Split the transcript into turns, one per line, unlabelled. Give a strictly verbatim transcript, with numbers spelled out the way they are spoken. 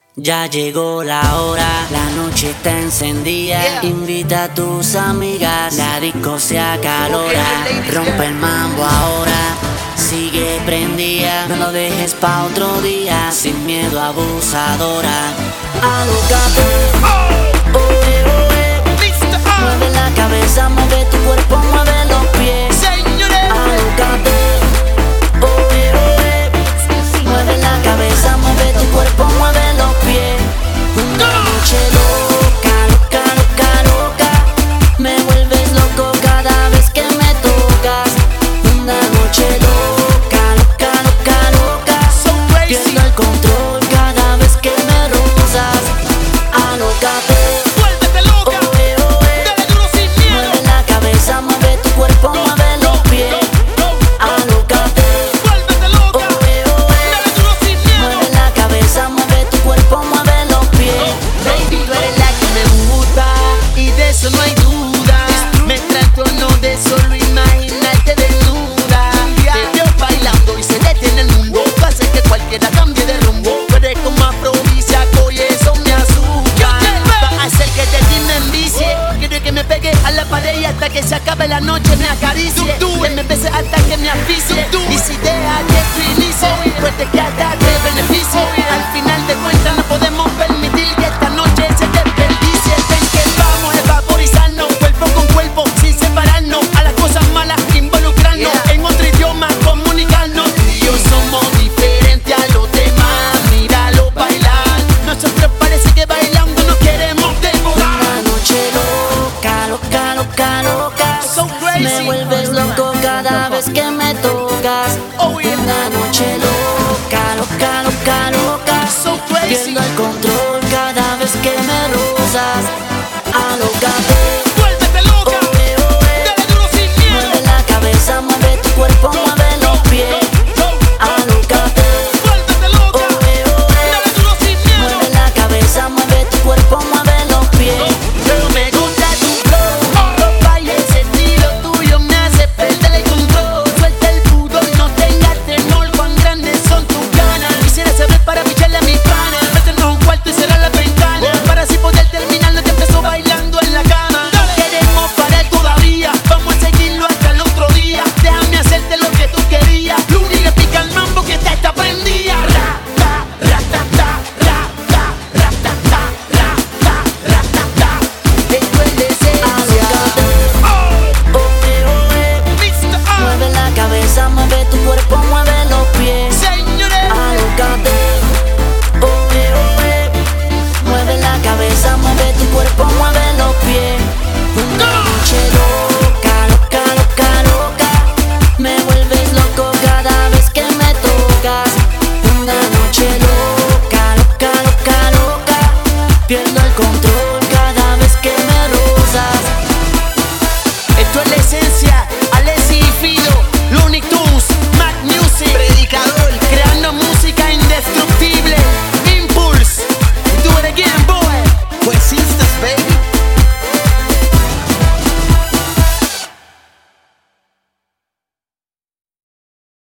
Ya llegó la hora, la noche está encendida.
Yeah.
Invita a tus amigas, la disco se acalora. Rompe el mambo ahora, sigue prendida. No lo dejes pa' otro día, sin miedo abusadora. Alócate,
Oh,
oe, oe.
mister O.
Mueve la cabeza, mueve tu cuerpo, mueve los pies.
Señores,
Alócate, oe, oe. Mueve la cabeza, mueve tu cuerpo, mueve los pies. Una noche loca, loca, loca, loca. Me vuelves loco cada vez que me tocas. Una noche loca, loca, loca, loca.
so crazy.
Pierdo el control cada vez que me rozas. Alócate,
Vuélvete loca.
oe, oe.
Dale duro sin miedo.
Mueve la cabeza, mueve tu cuerpo, mueve los pies. Alócate,
Vuélvete loca.
oe, oe.
Dale duro sin miedo.
Mueve la cabeza, mueve tu cuerpo, mueve los pies.
Baby, tú eres la que me gusta y de eso no hay duda. Me trato no de solo imaginarte desnuda. Te veo bailando y se detiene el mundo. Tú haces que cualquiera cambie de rumbo. Tú eres como afrodisíaco y eso me asusta. Va a hacer que te me envicie. Quiero que me pegue a la pared y hasta que se acabe la noche me acaricie. Que me bese hasta que me asfixie. Y si deja que tú inicie, pues te queda de beneficio. Al final de cuentas no podemos permitir que esta noche se desperdicie. Ven que vamos a vaporizarnos cuerpo con cuerpo sin separarnos. A las cosas malas involucrarnos. En otro idioma comunicarnos. Tú y yo somos diferentes a los demás. Míralo bailar. Nosotros parece que bailando nos queremos devorar.
Una noche loca, loca, loca, loca.
So crazy.
Me vuelves loco cada vez que me tocas.
Oh, yeah.
Una noche loca, loca, loca, loca.
So crazy.
Pierdo el control